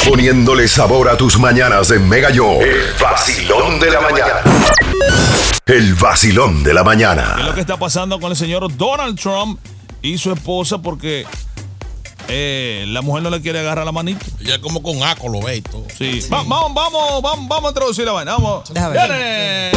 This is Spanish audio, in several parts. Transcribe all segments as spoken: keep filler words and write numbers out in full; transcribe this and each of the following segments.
Poniéndole sabor a tus mañanas de Mega Yo. El vacilón de la mañana. El vacilón de la mañana. ¿Qué es lo que está pasando con el señor Donald Trump y su esposa? Porque eh, la mujer no le quiere agarrar la manito. Ya como con aco lo ve y todo. Sí. sí. Va, vamos, vamos, vamos, vamos a introducir la vaina. Vamos. Déjame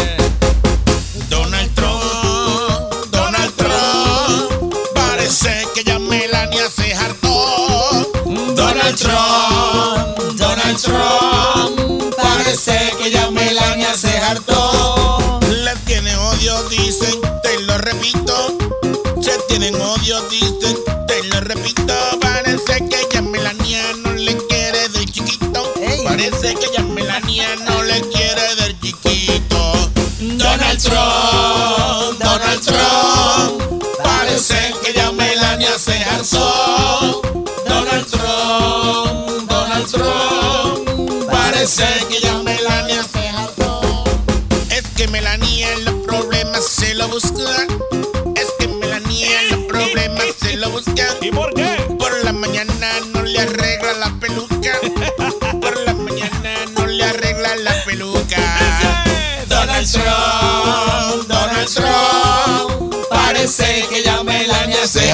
Donald Trump, Donald Trump. Parece que ya Melania se hartó. Donald Trump, Donald Trump. Parece que ya Melania se hartó. Le tiene odio, dicen, te lo repito. Se tienen odio, dicen, te lo repito. Parece que ya Melania no le quiere del chiquito. Hey. Parece que ya Melania no le quiere del chiquito. Donald Trump, Donald Trump. Parece que ya Melania se hartó. Donald Trump, Donald Trump. Parece que ya Melania se hartó. Es que Melania los problemas se lo busca. Es que Melania los problemas se lo busca. ¿Y por qué? Por la mañana no le arregla la peluca. Por la mañana no le arregla la peluca. Donald Trump, Donald Trump. Parece que ya Melania se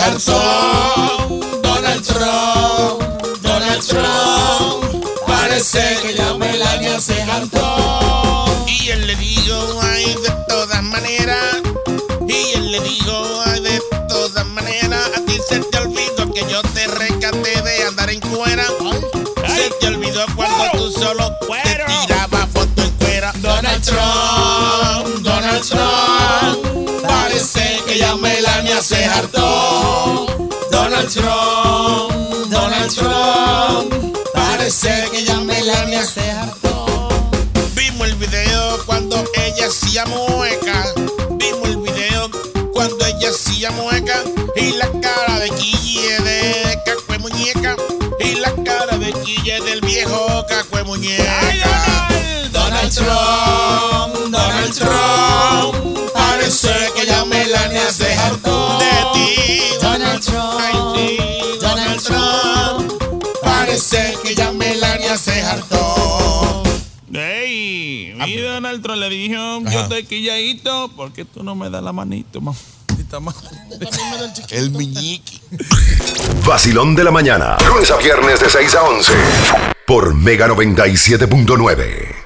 hartó. Donald Trump, Donald Trump. Parece que ya Melania se hartó. Y él le digo, ay, de todas maneras. Y él le digo, ay, de todas maneras. A ti se te olvidó que yo te rescaté de andar en cuera. Se te olvidó cuando tú solo te tirabas foto en cuera. Donald Trump, Donald Trump. Parece que ya Melania se hartó. Donald Trump, Donald Trump. Parece que ya Melania se hartó. Vimos el video cuando ella hacía mueca. Vimos el video cuando ella hacía mueca. Y la cara de Quille de Cacue Muñeca. Y la cara de Quille del viejo Cacue Muñeca. ¡Ay, Donald! Donald Trump, Donald Trump. Parece que ya Melania se hartó de ti. Donald Trump, ay, sí, Donald Trump. Parece que ya Melania se hartó. Ey, mi Donald Trump le dijo, ajá, yo estoy quilladito, ¿por qué tú no me das la manito, mamá? El miñiqui. Vacilón de la mañana. Lunes a viernes de seis a once. Por Mega noventa y siete punto nueve.